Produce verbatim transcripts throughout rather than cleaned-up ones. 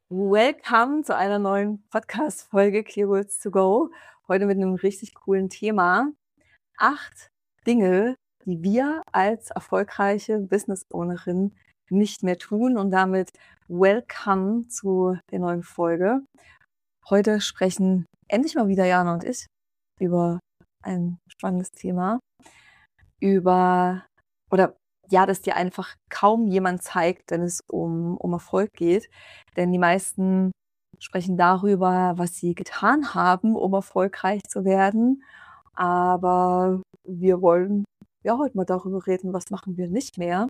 Welcome zu einer neuen Podcast-Folge Keywords to go. Heute mit einem richtig coolen Thema. Acht Dinge, die wir als erfolgreiche Business-Ownerin nicht mehr tun, und damit welcome zu der neuen Folge. Heute sprechen endlich mal wieder Jana und ich über ein spannendes Thema, über, oder ja, dass dir einfach kaum jemand zeigt, wenn es um, um Erfolg geht. Denn die meisten sprechen darüber, was sie getan haben, um erfolgreich zu werden. Aber wir wollen ja heute mal darüber reden, was machen wir nicht mehr.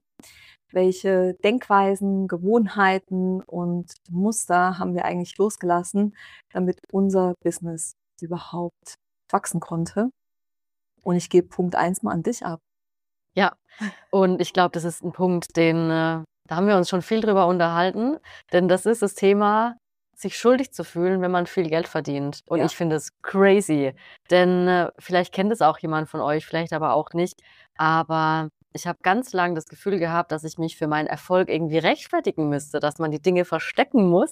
Welche Denkweisen, Gewohnheiten und Muster haben wir eigentlich losgelassen, damit unser Business überhaupt wachsen konnte. Und ich gebe Punkt eins mal an dich ab. Ja, und ich glaube, das ist ein Punkt, den, äh, da haben wir uns schon viel drüber unterhalten, denn das ist das Thema, sich schuldig zu fühlen, wenn man viel Geld verdient. Und Ja. ich finde es crazy, denn äh, vielleicht kennt es auch jemand von euch, vielleicht aber auch nicht. Aber ich habe ganz lange das Gefühl gehabt, dass ich mich für meinen Erfolg irgendwie rechtfertigen müsste, dass man die Dinge verstecken muss.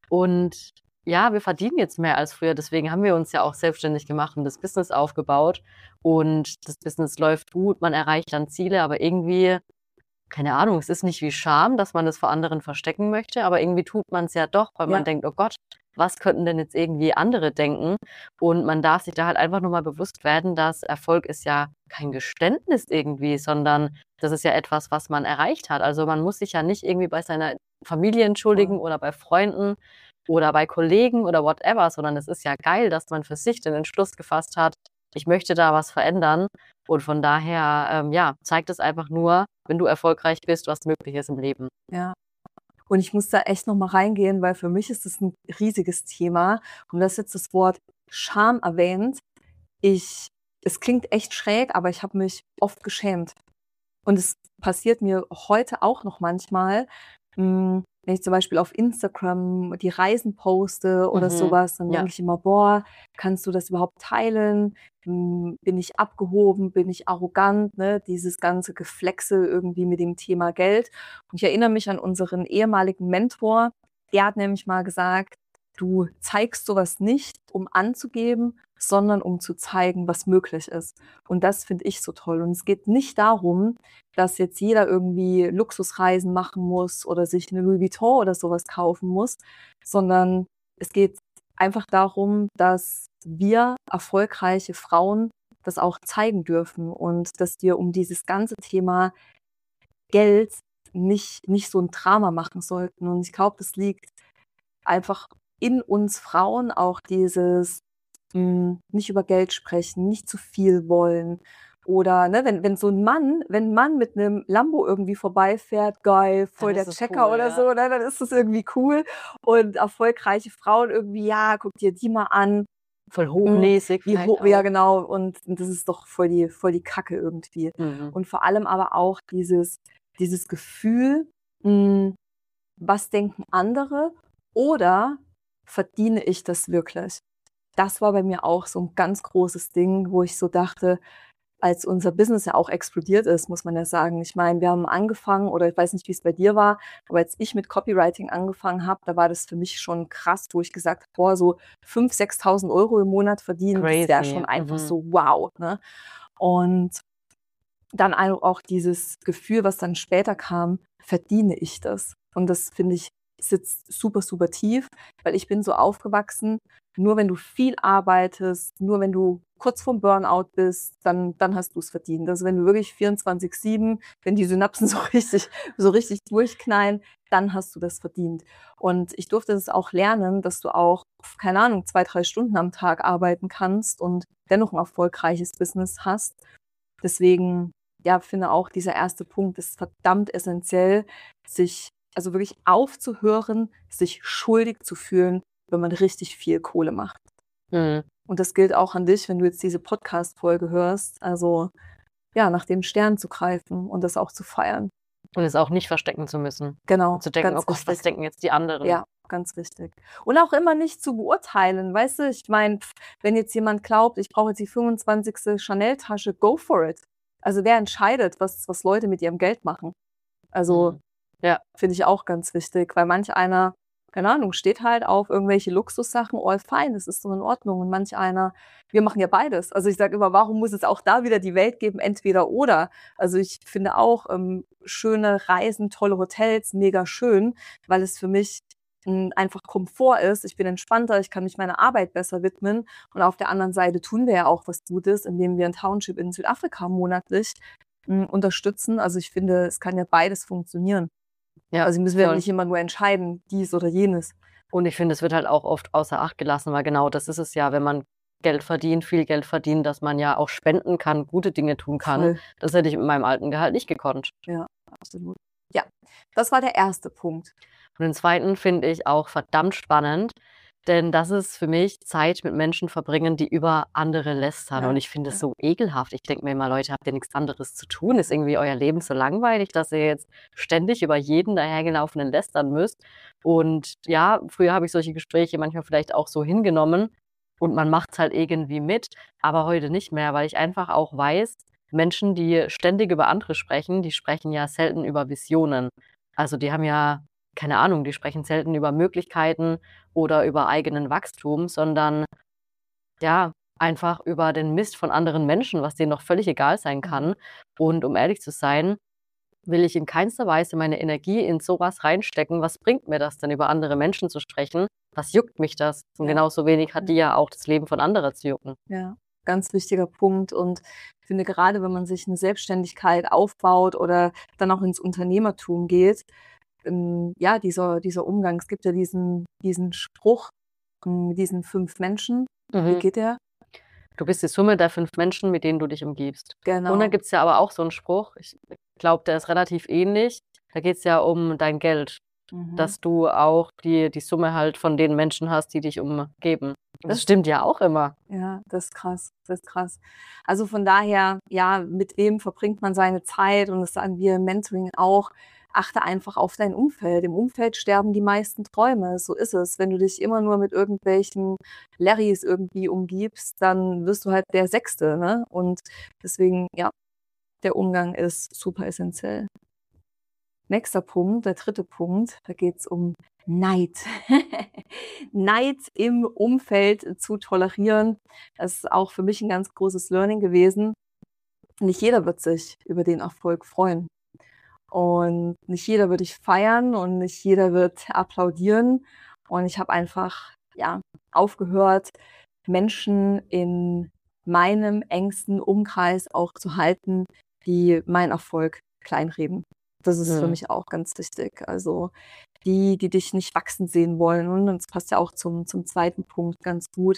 Und ja, wir verdienen jetzt mehr als früher, deswegen haben wir uns ja auch selbstständig gemacht und das Business aufgebaut. Und das Business läuft gut, man erreicht dann Ziele, aber irgendwie, keine Ahnung, es ist nicht wie Scham, dass man das vor anderen verstecken möchte, aber irgendwie tut man es ja doch, weil Ja. man denkt, oh Gott, was könnten denn jetzt irgendwie andere denken? Und man darf sich da halt einfach nur mal bewusst werden, dass Erfolg ist ja kein Geständnis irgendwie, sondern das ist ja etwas, was man erreicht hat. Also man muss sich ja nicht irgendwie bei seiner Familie entschuldigen oder bei Freunden oder bei Kollegen oder whatever, sondern es ist ja geil, dass man für sich den Entschluss gefasst hat, ich möchte da was verändern. Und von daher, ähm, ja, zeigt es einfach nur, wenn du erfolgreich bist, was möglich ist im Leben. Ja. Und ich muss da echt noch mal reingehen, weil für mich ist das ein riesiges Thema. Und das jetzt das Wort Scham erwähnt. Ich, es klingt echt schräg, aber ich habe mich oft geschämt. Und es passiert mir heute auch noch manchmal, mh, wenn ich zum Beispiel auf Instagram die Reisen poste oder Mhm. sowas, dann Ja. denke ich immer, boah, kannst du das überhaupt teilen? Hm, bin ich abgehoben? Bin ich arrogant? Ne? Dieses ganze Geflexe irgendwie mit dem Thema Geld. Und ich erinnere mich an unseren ehemaligen Mentor. Der hat nämlich mal gesagt, du zeigst sowas nicht, um anzugeben, sondern um zu zeigen, was möglich ist. Und das finde ich so toll. Und es geht nicht darum, dass jetzt jeder irgendwie Luxusreisen machen muss oder sich eine Louis Vuitton oder sowas kaufen muss, sondern es geht einfach darum, dass wir erfolgreiche Frauen das auch zeigen dürfen und dass wir um dieses ganze Thema Geld nicht, nicht so ein Drama machen sollten. Und ich glaube, das liegt einfach in uns Frauen, auch dieses mh, nicht über Geld sprechen, nicht zu viel wollen. Oder ne, wenn, wenn so ein Mann, wenn ein Mann mit einem Lambo irgendwie vorbeifährt, geil, voll Dann der ist es Checker cool, oder ja. so, ne, dann ist das irgendwie cool. Und erfolgreiche Frauen irgendwie, ja, guck dir die mal an, Voll hochnäsig. wie vielleicht hoch, ja auch. genau, und das ist doch voll die, voll die Kacke irgendwie. Mhm. Und vor allem aber auch dieses, dieses Gefühl, mh, was denken andere oder verdiene ich das wirklich? Das war bei mir auch so ein ganz großes Ding, wo ich so dachte, als unser Business ja auch explodiert ist, muss man ja sagen. Ich meine, wir haben angefangen, oder ich weiß nicht, wie es bei dir war, aber als ich mit Copywriting angefangen habe, da war das für mich schon krass, wo ich gesagt habe, boah, so fünftausend, sechstausend Euro im Monat verdienen, das wäre Crazy. schon einfach Mhm. so wow. Ne? Und dann auch dieses Gefühl, was dann später kam, verdiene ich das? Und das finde ich sitzt super, super tief, weil ich bin so aufgewachsen, nur wenn du viel arbeitest, nur wenn du kurz vorm Burnout bist, dann, dann hast du es verdient. Also wenn du wirklich vierundzwanzig sieben, wenn die Synapsen so richtig, so richtig durchknallen, dann hast du das verdient. Und ich durfte es auch lernen, dass du auch, keine Ahnung, zwei, drei Stunden am Tag arbeiten kannst und dennoch ein erfolgreiches Business hast. Deswegen, ja, finde auch dieser erste Punkt ist verdammt essentiell, sich also wirklich aufzuhören, sich schuldig zu fühlen, wenn man richtig viel Kohle macht. Mhm. Und das gilt auch an dich, wenn du jetzt diese Podcast-Folge hörst. Also ja, nach den Sternen zu greifen und das auch zu feiern. Und es auch nicht verstecken zu müssen. Genau, Und zu denken, ganz oh Gott, was wichtig. denken jetzt die anderen? Ja, ganz wichtig. Und auch immer nicht zu beurteilen, weißt du? Ich meine, wenn jetzt jemand glaubt, ich brauche jetzt die fünfundzwanzigste Chanel-Tasche, go for it. Also wer entscheidet, was, was Leute mit ihrem Geld machen? Also Mhm. Ja. finde ich auch ganz wichtig, weil manch einer keine Ahnung, steht halt auf irgendwelche Luxussachen, all fine, das ist so in Ordnung. Und manch einer, wir machen ja beides. Also ich sage immer, warum muss es auch da wieder die Welt geben, entweder oder? Also ich finde auch ähm, schöne Reisen, tolle Hotels, mega schön, weil es für mich m, einfach Komfort ist. Ich bin entspannter, ich kann mich meiner Arbeit besser widmen. Und auf der anderen Seite tun wir ja auch was Gutes, indem wir ein Township in Südafrika monatlich m, unterstützen. Also ich finde, es kann ja beides funktionieren. Ja, Also müssen wir voll. nicht immer nur entscheiden, dies oder jenes. Und ich finde, es wird halt auch oft außer Acht gelassen, weil genau das ist es ja, wenn man Geld verdient, viel Geld verdient, dass man ja auch spenden kann, gute Dinge tun kann. Voll. Das hätte ich mit meinem alten Gehalt nicht gekonnt. Ja, absolut. Ja, das war der erste Punkt. Und den zweiten finde ich auch verdammt spannend, denn das ist für mich Zeit mit Menschen verbringen, die über andere lästern. Ja, Und ich finde es ja. so ekelhaft. Ich denke mir immer, Leute, habt ihr nichts anderes zu tun? Ist irgendwie euer Leben so langweilig, dass ihr jetzt ständig über jeden dahergelaufenen lästern müsst? Und ja, früher habe ich solche Gespräche manchmal vielleicht auch so hingenommen und man macht es halt irgendwie mit, aber heute nicht mehr, weil ich einfach auch weiß, Menschen, die ständig über andere sprechen, die sprechen ja selten über Visionen. Also die haben ja, keine Ahnung, die sprechen selten über Möglichkeiten oder über eigenen Wachstum, sondern ja, einfach über den Mist von anderen Menschen, was denen doch völlig egal sein kann. Und um ehrlich zu sein, will ich in keinster Weise meine Energie in sowas reinstecken. Was bringt mir das denn, über andere Menschen zu sprechen? Was juckt mich das? Und Ja. genauso wenig hat Ja. die ja auch das Leben von anderen zu jucken. Ja, ganz wichtiger Punkt. Und ich finde, gerade wenn man sich eine Selbstständigkeit aufbaut oder dann auch ins Unternehmertum geht, ähm, ja, dieser, dieser Umgang, es gibt ja diesen, diesen Spruch ähm, mit diesen fünf Menschen. Wie Mhm. geht der? Du bist die Summe der fünf Menschen, mit denen du dich umgibst. Und Genau. dann gibt es ja aber auch so einen Spruch, ich glaube, der ist relativ ähnlich. Da geht es ja um dein Geld, Mhm. dass du auch die, die Summe halt von den Menschen hast, die dich umgeben. Und das Das- stimmt ja auch immer. Ja, das ist krass, das ist krass. Also von daher, ja, mit wem verbringt man seine Zeit? Und das sagen wir im Mentoring auch. Achte einfach auf dein Umfeld. Im Umfeld sterben die meisten Träume. So ist es. Wenn du dich immer nur mit irgendwelchen Larrys irgendwie umgibst, dann wirst du halt der Sechste, ne? Und deswegen, ja, der Umgang ist super essentiell. Nächster Punkt, der dritte Punkt, da geht es um Neid. Neid im Umfeld zu tolerieren, das ist auch für mich ein ganz großes Learning gewesen. Nicht jeder wird sich über den Erfolg freuen. Und nicht jeder wird dich feiern und nicht jeder wird applaudieren. Und ich habe einfach, ja, aufgehört, Menschen in meinem engsten Umkreis auch zu halten, die meinen Erfolg kleinreden. Das ist für Mhm. mich auch ganz wichtig. Also die, die dich nicht wachsen sehen wollen. Und das passt ja auch zum, zum zweiten Punkt ganz gut.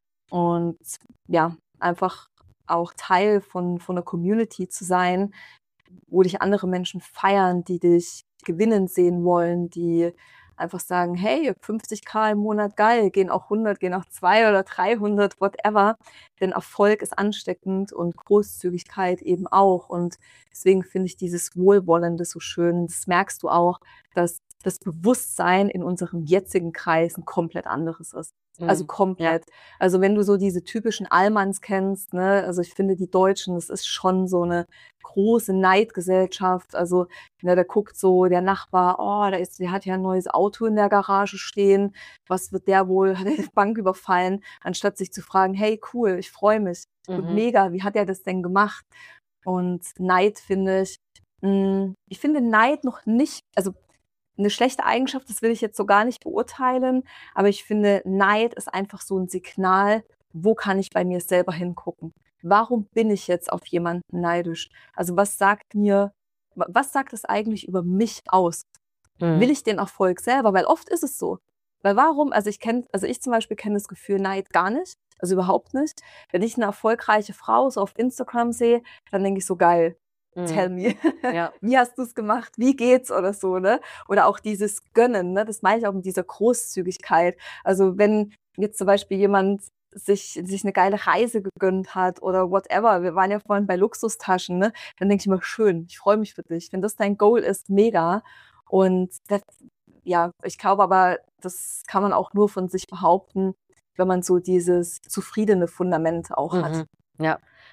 Und ja, einfach auch Teil von, von einer Community zu sein, wo dich andere Menschen feiern, die dich gewinnen sehen wollen, die einfach sagen, hey, fünfzigtausend im Monat, geil, gehen auch hundert, gehen auch zweihundert oder dreihundert, whatever. Denn Erfolg ist ansteckend und Großzügigkeit eben auch. Und deswegen finde ich dieses Wohlwollende so schön. Das merkst du auch, dass das Bewusstsein in unserem jetzigen Kreis ein komplett anderes ist. Also Mhm. komplett. Also wenn du so diese typischen Allmanns kennst, ne, also ich finde die Deutschen, das ist schon so eine große Neidgesellschaft. Also ne, da guckt so der Nachbar, oh, der ist, der hat ja ein neues Auto in der Garage stehen. Was wird der wohl? Hat er die Bank überfallen? Anstatt sich zu fragen, hey, cool, ich freue mich und Mhm. mega, wie hat er das denn gemacht? Und Neid finde ich, mh, ich finde Neid noch nicht, also eine schlechte Eigenschaft, das will ich jetzt so gar nicht beurteilen, aber ich finde, Neid ist einfach so ein Signal, wo kann ich bei mir selber hingucken? Warum bin ich jetzt auf jemanden neidisch? Also was sagt mir, wa- was sagt es eigentlich über mich aus? Mhm. Will ich den Erfolg selber? Weil oft ist es so. Weil warum? Also ich kenne, also ich zum Beispiel kenne das Gefühl Neid gar nicht, also überhaupt nicht. Wenn ich eine erfolgreiche Frau so auf Instagram sehe, dann denke ich so geil. Tell Mhm. me, Ja. wie hast du es gemacht? Wie geht's oder so, ne? Oder auch dieses Gönnen, ne? Das meine ich auch mit dieser Großzügigkeit. Also wenn jetzt zum Beispiel jemand sich, sich eine geile Reise gegönnt hat oder whatever, wir waren ja vorhin bei Luxustaschen, ne? Dann denke ich mir, schön, ich freue mich für dich. Wenn das dein Goal ist, mega. Und das, ja, ich glaube aber, das kann man auch nur von sich behaupten, wenn man so dieses zufriedene Fundament auch hat. Mhm. Ja,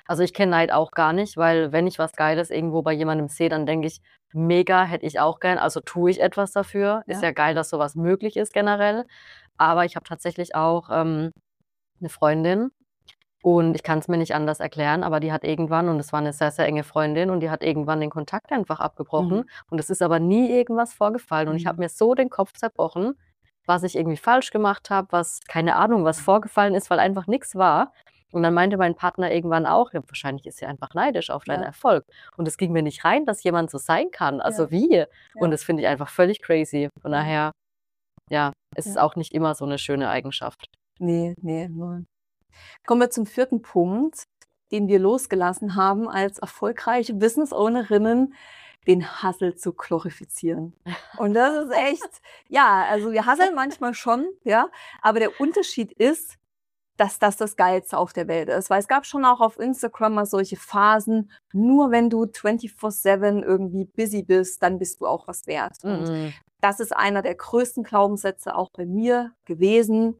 Also, ich kenne Neid auch gar nicht, weil wenn ich was Geiles irgendwo bei jemandem sehe, dann denke ich: „Mega, hätte ich auch gern“, also tue ich etwas dafür. Ist Ja. ja geil, dass so was möglich ist generell. Aber ich habe tatsächlich auch, ähm, 'ne Freundin und ich kann's mir nicht anders erklären, aber die hat irgendwann und es war 'ne sehr, sehr enge Freundin und die hat irgendwann den Kontakt einfach abgebrochen Mhm. und es ist aber nie irgendwas vorgefallen und ich habe Mhm. mir so den Kopf zerbrochen, was ich irgendwie falsch gemacht habe, was keine Ahnung, was vorgefallen ist, weil einfach nix war. Und dann meinte mein Partner irgendwann auch: „Ja, wahrscheinlich ist sie einfach neidisch auf deinen Ja. Erfolg.“ Und es ging mir nicht rein, dass jemand so sein kann. Ja. Also wie? Und Ja. das finde ich einfach völlig crazy. Von Ja. daher, ja, es ist Ja. auch nicht immer so 'ne schöne Eigenschaft. Ne, ne, null. Kommen wir zum vierten Punkt, den wir losgelassen haben als erfolgreiche Business Ownerinnen, den Hustle zu glorifizieren. Und das ist echt ja, also wir hustlen manchmal schon, ja, aber der Unterschied ist, dass das das Geilste auf der Welt ist. Weil es gab schon auch auf Instagram mal solche Phasen, nur wenn du twenty-four seven irgendwie busy bist, dann bist du auch was wert. Und Mhm. das ist einer der größten Glaubenssätze auch bei mir gewesen.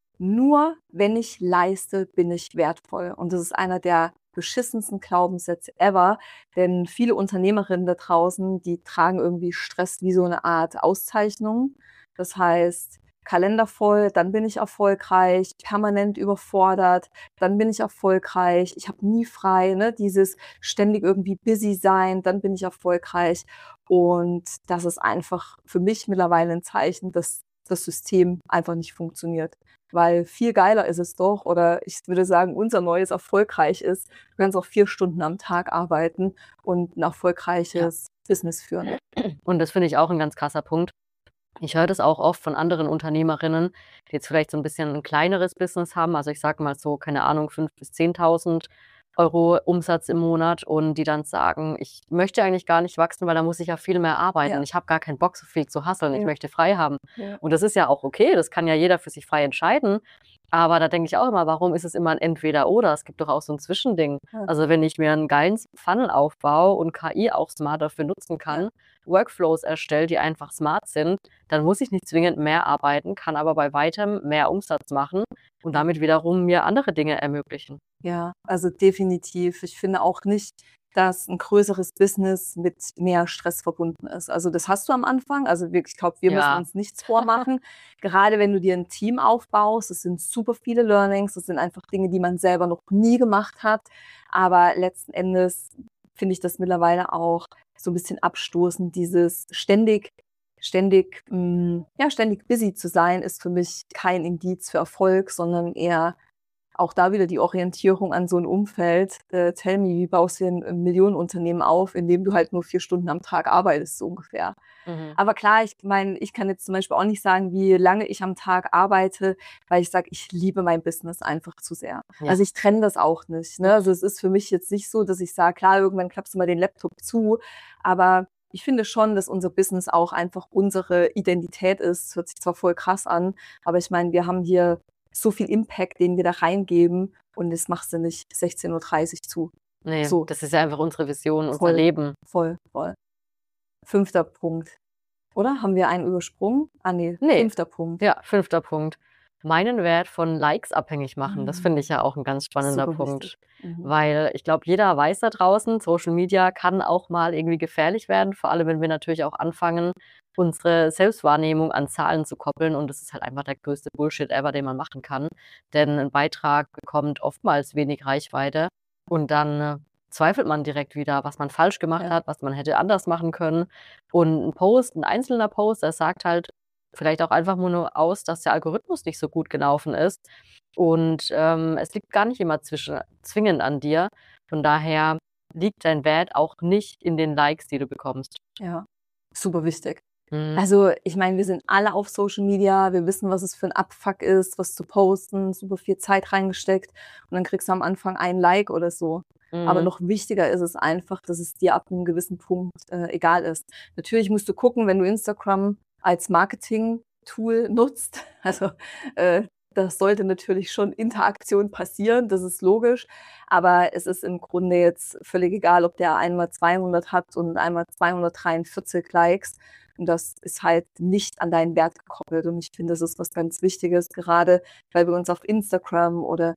Nur wenn ich leiste, bin ich wertvoll. Und das ist einer der beschissensten Glaubenssätze ever, denn viele Unternehmerinnen da draußen, die tragen irgendwie Stress wie so 'ne Art Auszeichnung. Das heißt, Kalender voll, dann bin ich erfolgreich, permanent überfordert, dann bin ich erfolgreich, ich habe nie frei, ne? Dieses ständig irgendwie busy sein, dann bin ich erfolgreich. Und das ist einfach für mich mittlerweile 'n Zeichen, dass das System einfach nicht funktioniert. Weil viel geiler ist es doch oder ich würde sagen, unser neues erfolgreich ist, du kannst auch vier Stunden am Tag arbeiten und 'n Ja. erfolgreiches Business führen. Und das finde ich auch 'n ganz krasser Punkt. Ich höre das auch oft von anderen Unternehmerinnen, die jetzt vielleicht so 'n bisschen 'n kleineres Business haben. Also, ich sage mal so, keine Ahnung, fünf bis zehntausend Euro Umsatz im Monat und die dann sagen: „Ich möchte eigentlich gar nicht wachsen, weil da muss ich ja viel mehr arbeiten. Ja. Ich habe gar keinen Bock, so viel zu hustlen. Ich Ja. möchte frei haben.“ Ja. Und das ist ja auch okay, das kann ja jeder für sich frei entscheiden. Aber da denke ich auch immer: „Warum ist es immer 'n Entweder-Oder?“ Es gibt doch auch so 'n Zwischending. Ja. Also, wenn ich mir 'n geilen s Funnel aufbaue und K I auch smart dafür nutzen Ja. kann, Workflows erstelle, die einfach smart sind, dann muss ich nicht zwingend mehr arbeiten, kann aber bei Weitem mehr Umsatz machen und Ja. damit wiederum mir andere Dinge ermöglichen. Ja, also definitiv. Ich finde auch nicht, dass 'n größeres Business mit mehr Stress verbunden ist. Also, das hast du am Anfang. Also wirklich, ich glaube, wir müssen Ja. uns nichts vormachen. Gerade wenn du dir 'n Team aufbaust, das sind super viele Learnings, das sind einfach Dinge, die man selber noch nie gemacht hat. Aber letzten Endes finde ich das mittlerweile auch so 'n bisschen abstoßend, dieses ständig ständig hm, ja, ständig busy zu sein, ist für mich kein Indiz für Erfolg, sondern eher auch da wieder die Orientierung an so 'n Umfeld. Äh, tell me, wie baust du dir 'n 'n Millionenunternehmen auf, indem du halt nur vier Stunden am Tag arbeitest, so ungefähr. Mhm. Aber klar, ich meine, ich kann jetzt zum Beispiel auch nicht sagen, wie lange ich am Tag arbeite, weil ich sage, ich liebe mein Business einfach zu sehr. Ja. Also, ich trenne das auch nicht, ne? Also, es ist für mich jetzt nicht so, dass ich sage: „Klar, irgendwann klappst du mal den Laptop zu.“ Aber ich finde schon, dass unser Business auch einfach unsere Identität ist. Hört sich zwar voll krass an, aber ich meine, wir haben hier so viel Impact, den wir da reingeben und das machst du nicht sechzehn Uhr dreißig zu. Ne, So. das ist ja einfach unsere Vision, unser Voll, Leben. voll, voll. Fünfter Punkt. Oder? Haben wir einen übersprungen? Ah ne, Ne. fünfter Punkt. Ja, fünfter Punkt. Meinen Wert von Likes abhängig machen. Das finde Mhm. ich ja auch 'n ganz spannender Super wichtig. Punkt, Mhm. weil ich glaube, jeder weiß da draußen, Social Media kann auch mal irgendwie gefährlich werden, vor allem, wenn wir natürlich auch anfangen, unsere Selbstwahrnehmung an Zahlen zu koppeln und das ist halt einfach der größte Bullshit ever, den man machen kann. Denn 'n Beitrag bekommt oftmals wenig Reichweite und dann zweifelt man direkt wieder, was man falsch gemacht Ja. hat, was man hätte anders machen können. Und 'n Post 'n einzelner Post, der sagt halt vielleicht auch einfach nur nur aus, dass der Algorithmus nicht so gut gelaufen ist. Und, ähm, es liegt gar nicht immer zwischen zwingend an dir. Von daher liegt dein Wert auch nicht in den Likes, die du bekommst. Ja, super wichtig. Mhm. Also, ich meine, wir sind alle auf Social Media, wir wissen, was es für 'n Abfuck ist, was zu posten, super viel Zeit reingesteckt und dann kriegst du am Anfang ein Like oder so. Aber Mhm. noch wichtiger ist es einfach, dass es dir ab 'nem gewissen Punkt, äh, egal ist. Natürlich musst du gucken, wenn du Instagram als Marketing-Tool nutzt, also, äh, da sollte natürlich schon Interaktion passieren, das ist logisch. Aber es ist im Grunde jetzt völlig egal, ob der einmal zweihundert hat und einmal zweihundertdreiundvierzig Likes. Und das ist halt nicht an deinen Wert gekoppelt. Und ich finde, das ist was ganz Wichtiges, gerade weil wir uns auf Instagram oder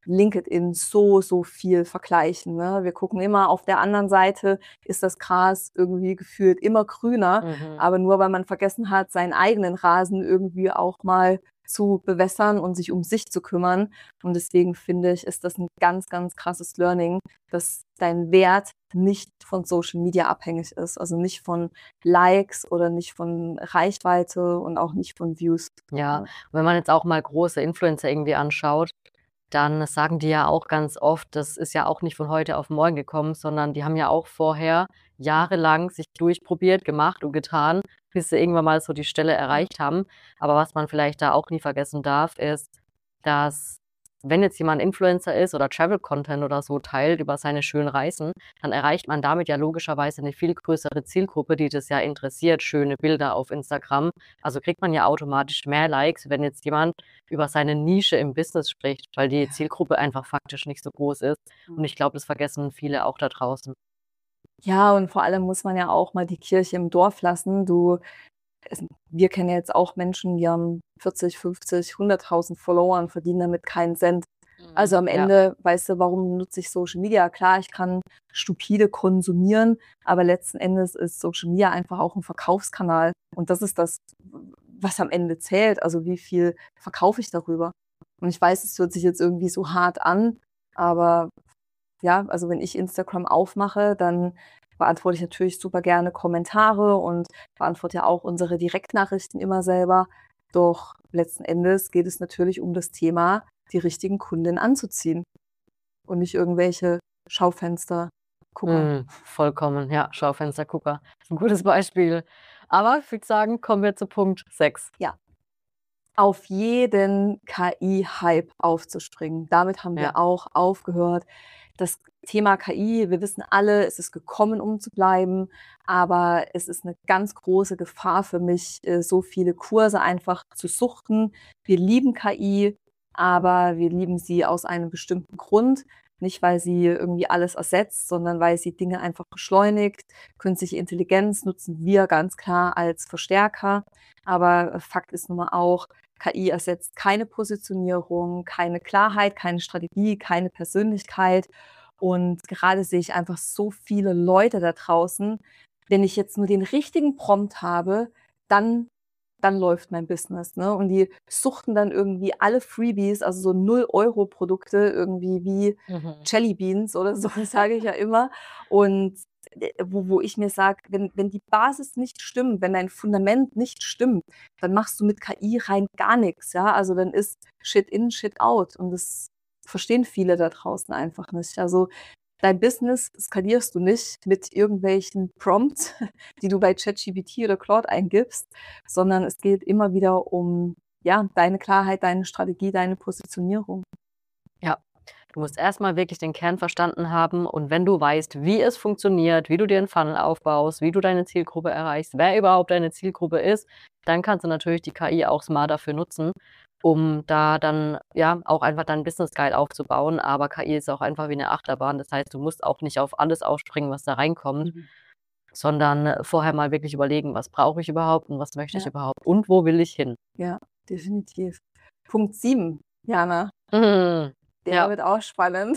LinkedIn so, so viel vergleichen, ne? Wir gucken immer auf der anderen Seite, ist das Gras irgendwie gefühlt immer grüner, Mhm. aber nur weil man vergessen hat, seinen eigenen Rasen irgendwie auch mal zu bewässern und sich um sich zu kümmern. Und deswegen finde ich, ist das ein ganz, ganz krasses Learning, dass dein Wert nicht von Social Media abhängig ist. Also nicht von Likes oder nicht von Reichweite und auch nicht von Views. Ja, und wenn man jetzt auch mal große Influencer irgendwie anschaut, dann sagen die ja auch ganz oft, das ist ja auch nicht von heute auf morgen gekommen, sondern die haben ja auch vorher jahrelang sich durchprobiert, gemacht und getan, bis sie irgendwann mal so die Stelle erreicht haben. Aber was man vielleicht da auch nie vergessen darf, ist, dass wenn jetzt jemand Influencer ist oder Travel-Content oder so teilt über seine schönen Reisen, dann erreicht man damit ja logischerweise eine viel größere Zielgruppe, die das ja interessiert, schöne Bilder auf Instagram. Also kriegt man ja automatisch mehr Likes, wenn jetzt jemand über seine Nische im Business spricht, weil die Zielgruppe einfach faktisch nicht so groß ist. Und ich glaube, das vergessen viele auch da draußen. Ja, und vor allem muss man ja auch mal die Kirche im Dorf lassen. Du, es, wir kennen ja jetzt auch Menschen, die haben vierzig, fünfzig, hunderttausend Follower und verdienen damit keinen Cent. Also am Ja. Ende, weißt du, warum nutze ich Social Media? Klar, ich kann stupide konsumieren, aber letzten Endes ist Social Media einfach auch ein Verkaufskanal. Und das ist das, was am Ende zählt. Also wie viel verkaufe ich darüber? Und ich weiß, es hört sich jetzt irgendwie so hart an, aber ja, also wenn ich Instagram aufmache, dann beantworte ich natürlich super gerne Kommentare und beantworte ja auch unsere Direktnachrichten immer selber. Doch letzten Endes geht es natürlich um das Thema, die richtigen Kunden anzuziehen und nicht irgendwelche Schaufenster gucken. Mm, vollkommen, ja, Schaufenstergucker. Ist ein gutes Beispiel. Aber ich würde sagen, kommen wir zu Punkt sechs. Ja. Auf jeden K I-Hype aufzuspringen. Damit haben wir Ja. auch aufgehört. Das Thema K I, wir wissen alle, es ist gekommen, um zu bleiben, aber es ist eine ganz große Gefahr für mich, äh, so viele Kurse einfach zu suchten. Wir lieben K I, aber wir lieben sie aus einem bestimmten Grund. Nicht, weil sie irgendwie alles ersetzt, sondern weil sie Dinge einfach beschleunigt. Künstliche Intelligenz nutzen wir ganz klar als Verstärker. Aber Fakt ist nun mal auch, K I ersetzt keine Positionierung, keine Klarheit, keine Strategie, keine Persönlichkeit. Und gerade sehe ich einfach so viele Leute da draußen. Wenn ich jetzt nur den richtigen Prompt habe, dann, dann läuft mein Business. Ne? Und die suchten dann irgendwie alle Freebies, also so null-Euro-Produkte, irgendwie wie Mhm. Jelly Beans oder so, sage ich ja immer. Und wo, wo ich mir sage, wenn, wenn die Basis nicht stimmt, wenn dein Fundament nicht stimmt, dann machst du mit K I rein gar nichts, ja. Also dann ist Shit in, Shit out. Und das verstehen viele da draußen einfach nicht. Also dein Business skalierst du nicht mit irgendwelchen Prompts, die du bei ChatGPT oder Claude eingibst, sondern es geht immer wieder um ja, deine Klarheit, deine Strategie, deine Positionierung. Ja, du musst erstmal wirklich den Kern verstanden haben und wenn du weißt, wie es funktioniert, wie du dir einen Funnel aufbaust, wie du deine Zielgruppe erreichst, wer überhaupt deine Zielgruppe ist, dann kannst du natürlich die K I auch smart dafür nutzen, um da dann ja auch einfach dein Business Guide aufzubauen. Aber K I ist auch einfach wie eine Achterbahn. Das heißt, du musst auch nicht auf alles aufspringen, was da reinkommt, Mhm. sondern äh, vorher mal wirklich überlegen, was brauche ich überhaupt und was möchte ich Ja. überhaupt und wo will ich hin? Ja, definitiv. Punkt sieben, Jana. Mhm. Der Ja. wird auch spannend.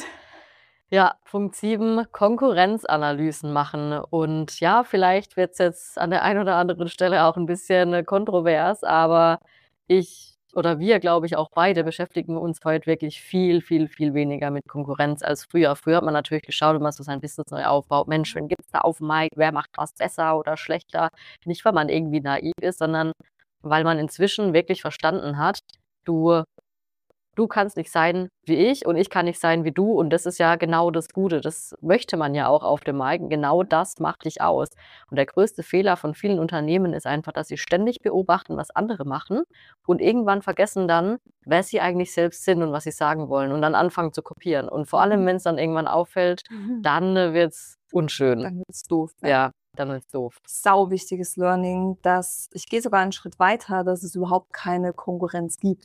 Ja, Punkt sieben, Konkurrenzanalysen machen. Und ja, vielleicht wird es jetzt an der einen oder anderen Stelle auch ein bisschen äh, kontrovers, aber ich oder wir, glaube ich, auch beide beschäftigen uns heute wirklich viel, viel, viel weniger mit Konkurrenz als früher. Früher hat man natürlich geschaut, wenn man so sein Business neu aufbaut, Mensch, wen gibt's da auf dem Markt, wer macht was besser oder schlechter? Nicht, weil man irgendwie naiv ist, sondern weil man inzwischen wirklich verstanden hat, du Du kannst nicht sein wie ich und ich kann nicht sein wie du und das ist ja genau das Gute. Das möchte man ja auch auf dem Markt. Genau das macht dich aus. Und der größte Fehler von vielen Unternehmen ist einfach, dass sie ständig beobachten, was andere machen und irgendwann vergessen dann, wer sie eigentlich selbst sind und was sie sagen wollen und dann anfangen zu kopieren. Und vor allem, wenn es dann irgendwann auffällt, dann äh, wird's unschön. Dann wird's doof. Ne? Ja, dann wird's doof. Sau wichtiges Learning, dass ich gehe sogar einen Schritt weiter, dass es überhaupt keine Konkurrenz gibt.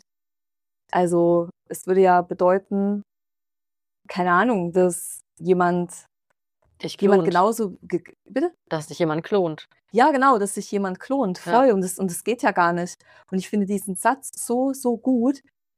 Also es würde ja bedeuten, keine Ahnung, dass jemand, Dich jemand klont, genauso, ge bitte? dass dich jemand klont. Ja, genau, dass sich jemand klont, Ja. voll. Und das, und das geht ja gar nicht. Und ich finde diesen Satz so, so gut,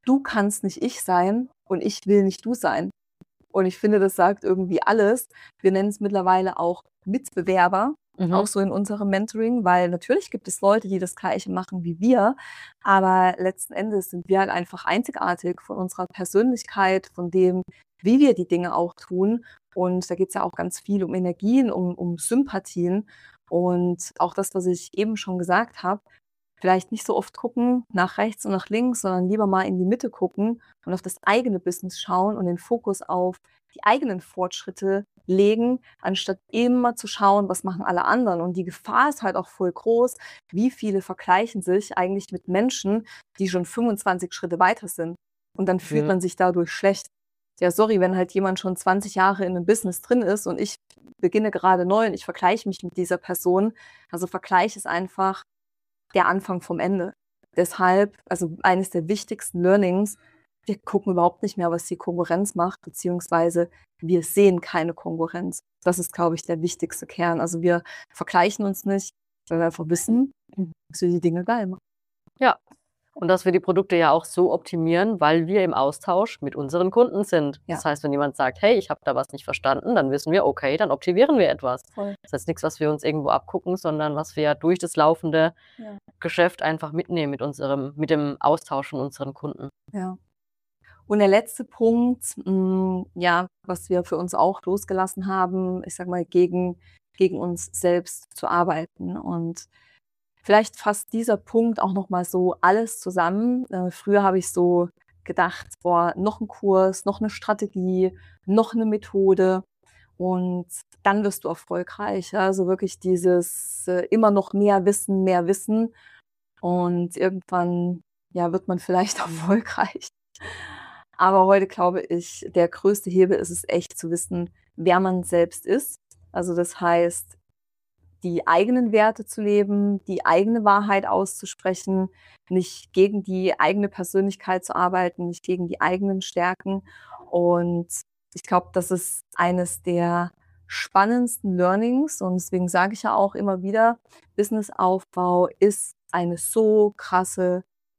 du kannst nicht ich sein und ich will nicht du sein. Und ich finde, das sagt irgendwie alles. Wir nennen es mittlerweile auch Mitbewerber, auch Mhm. so in unserem Mentoring, weil natürlich gibt es Leute, die das Gleiche machen wie wir, aber letzten Endes sind wir halt einfach einzigartig von unserer Persönlichkeit, von dem, wie wir die Dinge auch tun. Und da geht es ja auch ganz viel um Energien, um, um Sympathien und auch das, was ich eben schon gesagt habe. Vielleicht nicht so oft gucken nach rechts und nach links, sondern lieber mal in die Mitte gucken und auf das eigene Business schauen und den Fokus auf die eigenen Fortschritte legen, anstatt immer zu schauen, was machen alle anderen. Und die Gefahr ist halt auch voll groß, wie viele vergleichen sich eigentlich mit Menschen, die schon fünfundzwanzig Schritte weiter sind. Und dann fühlt Mhm. man sich dadurch schlecht. Ja, sorry, wenn halt jemand schon zwanzig Jahre in einem Business drin ist und ich beginne gerade neu und ich vergleiche mich mit dieser Person. Also Vergleich ist einfach der Anfang vom Ende. Deshalb, also eines der wichtigsten Learnings, wir gucken überhaupt nicht mehr, was die Konkurrenz macht, beziehungsweise wir sehen keine Konkurrenz. Das ist, glaube ich, der wichtigste Kern. Also wir vergleichen uns nicht, weil wir einfach wissen, dass wir die Dinge geil machen. Ja. Und dass wir die Produkte ja auch so optimieren, weil wir im Austausch mit unseren Kunden sind. Ja. Das heißt, wenn jemand sagt, hey, ich habe da was nicht verstanden, dann wissen wir, okay, dann optimieren wir etwas. Voll. Das heißt nichts, was wir uns irgendwo abgucken, sondern was wir durch das laufende Ja. Geschäft einfach mitnehmen mit unserem, mit dem Austausch von unseren Kunden. Ja. Und der letzte Punkt, mh, ja, was wir für uns auch losgelassen haben, ich sag mal, gegen, gegen uns selbst zu arbeiten. Und vielleicht fasst dieser Punkt auch nochmal so alles zusammen. Äh, früher habe ich so gedacht, boah, noch ein Kurs, noch eine Strategie, noch eine Methode und dann wirst du erfolgreich. Ja? Also wirklich dieses äh, immer noch mehr Wissen, mehr Wissen und irgendwann ja, wird man vielleicht erfolgreich. Aber heute glaube ich, der größte Hebel ist es echt zu wissen, wer man selbst ist. Also das heißt, die eigenen Werte zu leben, die eigene Wahrheit auszusprechen, nicht gegen die eigene Persönlichkeit zu arbeiten, nicht gegen die eigenen Stärken. Und ich glaube, das ist eines der spannendsten Learnings. Und deswegen sage ich ja auch immer wieder, Businessaufbau ist eine so krasse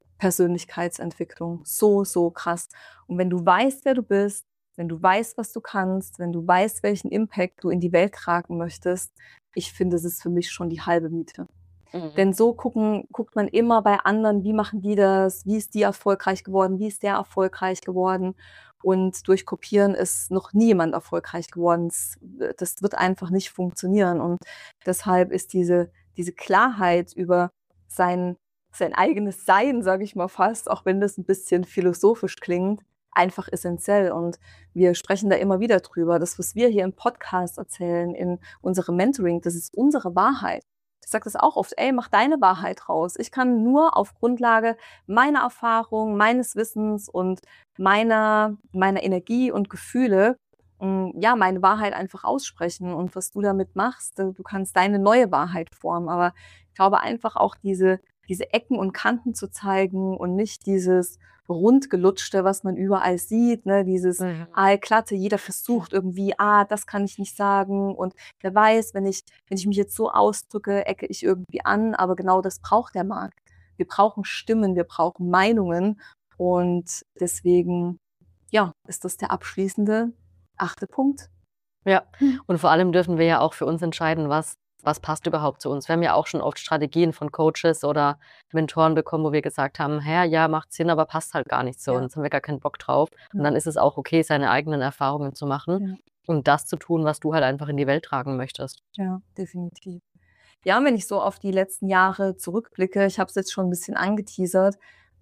Persönlichkeitsentwicklung. So, so krass. Und wenn du weißt, wer du bist, wenn du weißt, was du kannst, wenn du weißt, welchen Impact du in die Welt tragen möchtest, ich finde, es ist für mich schon die halbe Miete. Mhm. Denn so gucken, guckt man immer bei anderen, wie machen die das, wie ist die erfolgreich geworden, wie ist der erfolgreich geworden. Und durch Kopieren ist noch nie jemand erfolgreich geworden. Das, das wird einfach nicht funktionieren. Und deshalb ist diese, diese Klarheit über sein, sein eigenes Sein, sage ich mal fast, auch wenn das ein bisschen philosophisch klingt, einfach essentiell. Und wir sprechen da immer wieder drüber. Das, was wir hier im Podcast erzählen, in unserem Mentoring, das ist unsere Wahrheit. Ich sage das auch oft, ey, mach deine Wahrheit raus. Ich kann nur auf Grundlage meiner Erfahrung, meines Wissens und meiner, meiner Energie und Gefühle mh, ja, meine Wahrheit einfach aussprechen. Und was du damit machst, du kannst deine neue Wahrheit formen. Aber ich glaube einfach auch diese, diese Ecken und Kanten zu zeigen und nicht dieses Rundgelutschte, was man überall sieht, ne, dieses Mhm. Aalglatte, jeder versucht irgendwie, ah, das kann ich nicht sagen und wer weiß, wenn ich, wenn ich mich jetzt so ausdrücke, ecke ich irgendwie an, aber genau das braucht der Markt. Wir brauchen Stimmen, wir brauchen Meinungen und deswegen, ja, ist das der abschließende achte Punkt. Ja, und vor allem dürfen wir ja auch für uns entscheiden, was was passt überhaupt zu uns. Wir haben ja auch schon oft Strategien von Coaches oder Mentoren bekommen, wo wir gesagt haben: „Hä, ja, macht Sinn, aber passt halt gar nicht zu Ja. uns, haben wir gar keinen Bock drauf." Und Ja. dann ist es auch okay, seine eigenen Erfahrungen zu machen Ja. und das zu tun, was du halt einfach in die Welt tragen möchtest. Ja, definitiv. Ja, und wenn ich so auf die letzten Jahre zurückblicke, ich habe es jetzt schon ein bisschen angeteasert,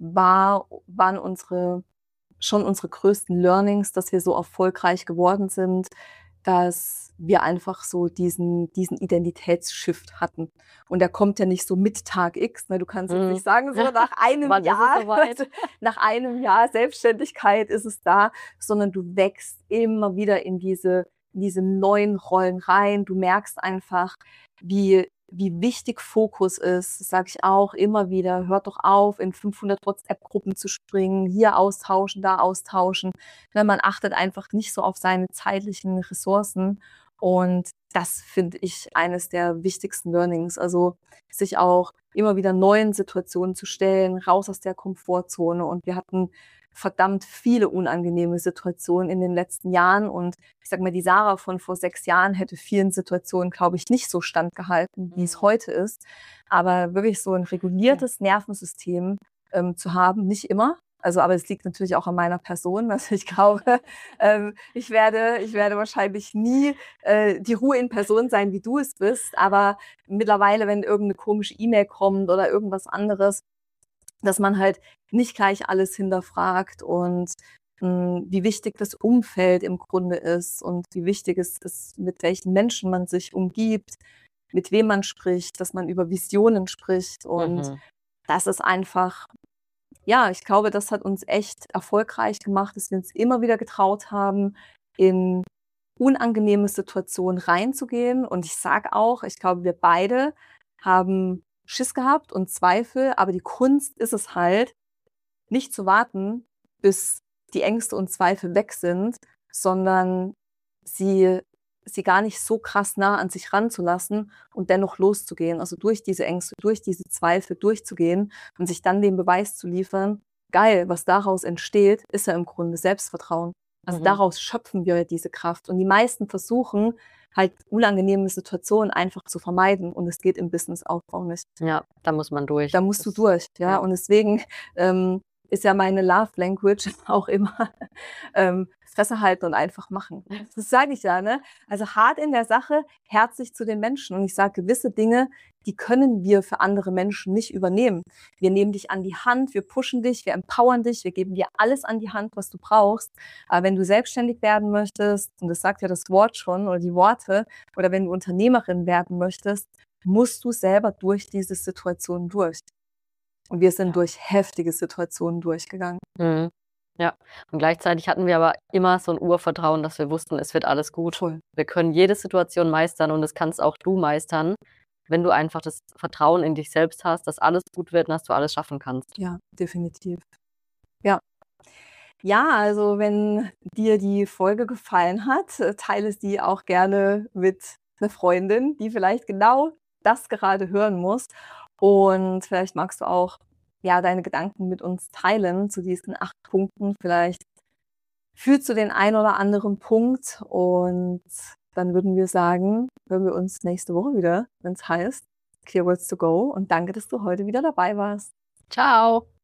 war waren unsere schon unsere größten Learnings, dass wir so erfolgreich geworden sind, dass wir einfach so diesen diesen Identitätsshift hatten. Und der kommt ja nicht so mit Tag X, ne? Du kannst jetzt Mhm. nicht sagen, so nach einem Wann ist es Jahr soweit? nach einem Jahr Selbstständigkeit ist es da, sondern du wächst immer wieder in diese in diese neuen Rollen rein. Du merkst einfach, wie wie wichtig Fokus ist. Das sage ich auch immer wieder. Hört doch auf, in fünfhundert WhatsApp-Gruppen zu springen, hier austauschen, da austauschen. Ne, man achtet einfach nicht so auf seine zeitlichen Ressourcen. Und das finde ich eines der wichtigsten Learnings. Also sich auch immer wieder neuen Situationen zu stellen, raus aus der Komfortzone. Und wir hatten verdammt viele unangenehme Situationen in den letzten Jahren. Und ich sage mal, die Sarah von vor sechs Jahren hätte vielen Situationen, glaube ich, nicht so standgehalten, wie es Mhm. heute ist. Aber wirklich so ein reguliertes Nervensystem ähm, zu haben, nicht immer. Also, aber es liegt natürlich auch an meiner Person. Also ich glaube, ähm, ich werde, ich werde wahrscheinlich nie äh, die Ruhe in Person sein, wie du es bist. Aber mittlerweile, wenn irgendeine komische E-Mail kommt oder irgendwas anderes, dass man halt nicht gleich alles hinterfragt und mh, wie wichtig das Umfeld im Grunde ist und wie wichtig es ist, mit welchen Menschen man sich umgibt, mit wem man spricht, dass man über Visionen spricht. Und Mhm. das ist einfach, ja, ich glaube, das hat uns echt erfolgreich gemacht, dass wir uns immer wieder getraut haben, in unangenehme Situationen reinzugehen. Und ich sage auch, ich glaube, wir beide haben Schiss gehabt und Zweifel, aber die Kunst ist es halt, nicht zu warten, bis die Ängste und Zweifel weg sind, sondern sie sie gar nicht so krass nah an sich ranzulassen und dennoch loszugehen. Also durch diese Ängste, durch diese Zweifel durchzugehen und sich dann den Beweis zu liefern, geil, was daraus entsteht, ist ja im Grunde Selbstvertrauen. Also Mhm. daraus schöpfen wir ja diese Kraft. Und die meisten versuchen halt unangenehme Situationen einfach zu vermeiden. Und es geht im Businessaufbau nicht. Ja, da muss man durch. Da musst du Das, durch, ja. ja. Und deswegen ähm, ist ja meine Love Language auch immer ähm, Fresse halten und einfach machen. Das sage ich ja, ne? Also hart in der Sache, herzlich zu den Menschen. Und ich sage, gewisse Dinge, die können wir für andere Menschen nicht übernehmen. Wir nehmen dich an die Hand, wir pushen dich, wir empowern dich, wir geben dir alles an die Hand, was du brauchst. Aber wenn du selbstständig werden möchtest, und das sagt ja das Wort schon oder die Worte, oder wenn du Unternehmerin werden möchtest, musst du selber durch diese Situation durch. Und wir sind Ja. durch heftige Situationen durchgegangen. Mhm. Ja, und gleichzeitig hatten wir aber immer so ein Urvertrauen, dass wir wussten, es wird alles gut. Voll. Wir können jede Situation meistern und das kannst auch du meistern, wenn du einfach das Vertrauen in dich selbst hast, dass alles gut wird und dass du alles schaffen kannst. Ja, definitiv. Ja. Ja, also wenn dir die Folge gefallen hat, äh, teile sie auch gerne mit einer Freundin, die vielleicht genau das gerade hören muss. Und vielleicht magst du auch, ja, deine Gedanken mit uns teilen zu diesen acht Punkten. Vielleicht fühlst du den einen oder anderen Punkt und dann würden wir sagen, hören wir uns nächste Woche wieder, wenn es heißt Clear Words to Go. Und danke, dass du heute wieder dabei warst. Ciao.